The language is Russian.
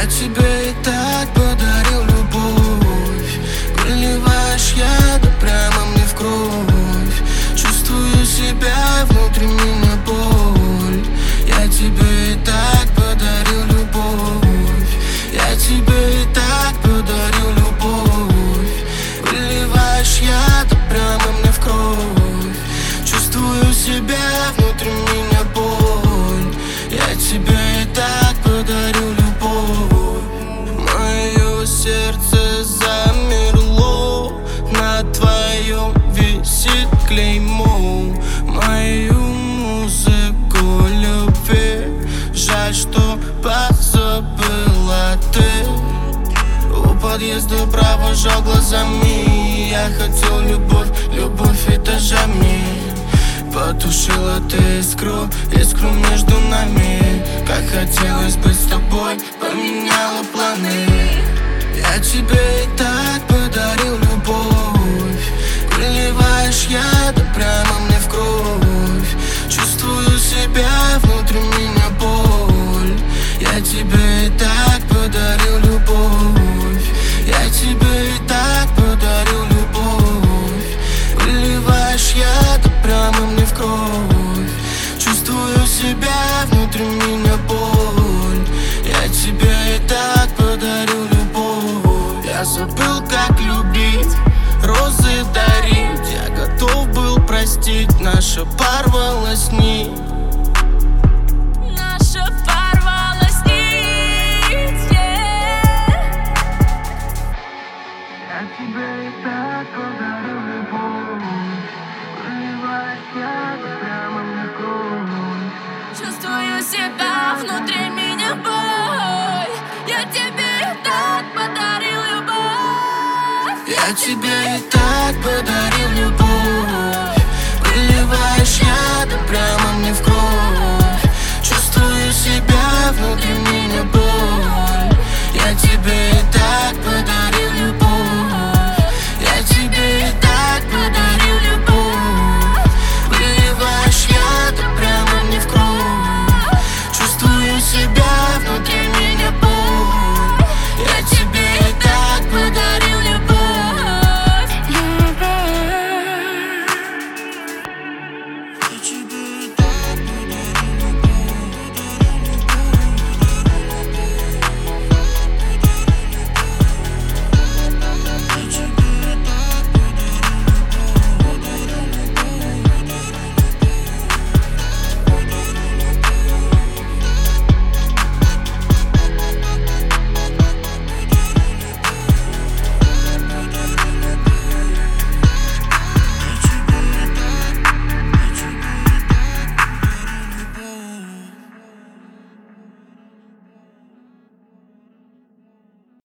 Я тебе и так подарил любовь. Выливаешь яд прямо мне в кровь. Чувствую себя, внутри меня боль. Я тебе и так подарил любовь. Я тебе и так подарил любовь. Выливаешь яд прямо мне в кровь. Чувствую себя, внутри меня боль. Я тебе и так подарю любовь. Мое сердце замерло, на твоем висит клеймо. Мою музыку любви жаль, что позабыла ты. У подъезда провожал глазами. Я хотел любовь, любовь этажами. Потушила ты искру между нами. Как хотелось быть с тобой, поменяла планы. Я тебе и так подарил любовь. Выливаешь яд прямо мне в кровь. Чувствую себя, внутри меня боль. Я тебе и так подарил любовь. Я тебе и так подарил любовь. Выливаешь яд прямо мне в кровь. Чувствую себя, внутри меня боль. Я тебе и так подарю любовь. Я забыл, как любить, розы дарить. Я готов был простить, наша порвалась нить. Наша порвалась нить, Я тебе и так подарю любовь. Выливаешь яд прямо мне в кровь. чувствую себя, внутри меня боль. Я тебе и так подарил любовь. Я тебе и так подарил любовь.